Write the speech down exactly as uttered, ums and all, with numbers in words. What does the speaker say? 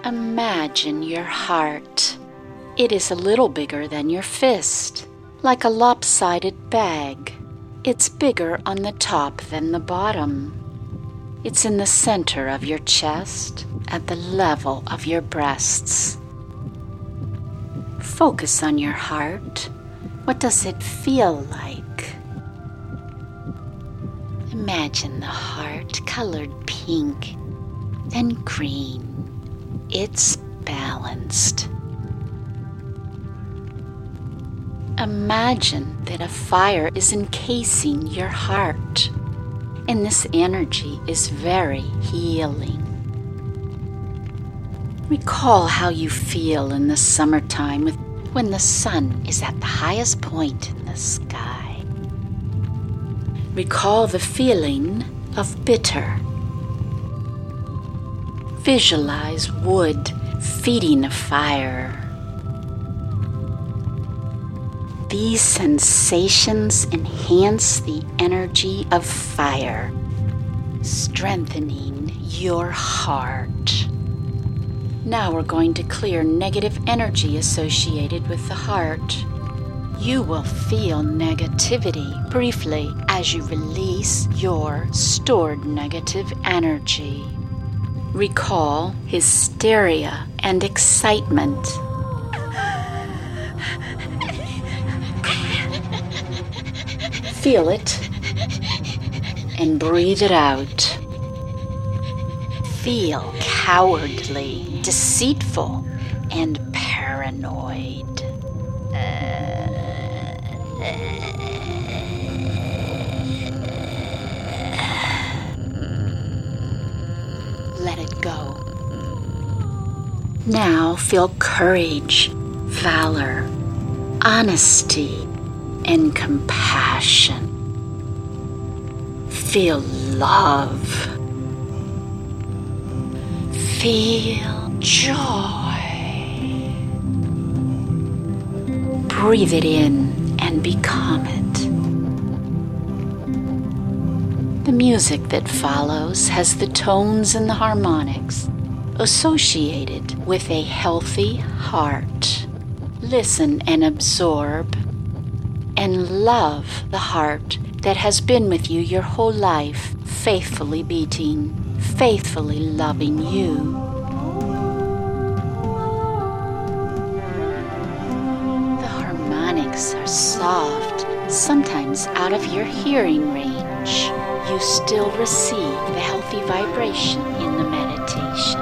Imagine your heart. It is a little bigger than your fist, like a lopsided bag. It's bigger on the top than the bottom. It's in the center of your chest, at the level of your breasts. Focus on your heart. What does it feel like? Imagine the heart colored pink, then green. It's balanced. Imagine that a fire is encasing your heart, and this energy is very healing. Recall how you feel in the summertime with, when the sun is at the highest point in the sky. Recall the feeling of bitter. Visualize wood feeding a fire. These sensations enhance the energy of fire, strengthening your heart. Now we're going to clear negative energy associated with the heart. You will feel negativity briefly as you release your stored negative energy. Recall hysteria and excitement. Feel it and breathe it out. Feel cowardly, deceitful, and paranoid. Let it go. Now feel courage, valor, honesty, and compassion. Feel love. Feel joy. Breathe it in and become it. The music that follows has the tones and the harmonics associated with a healthy heart. Listen and absorb and love the heart that has been with you your whole life, faithfully beating, faithfully loving you. The harmonics are soft, sometimes out of your hearing range. You still receive the healthy vibration in the meditation.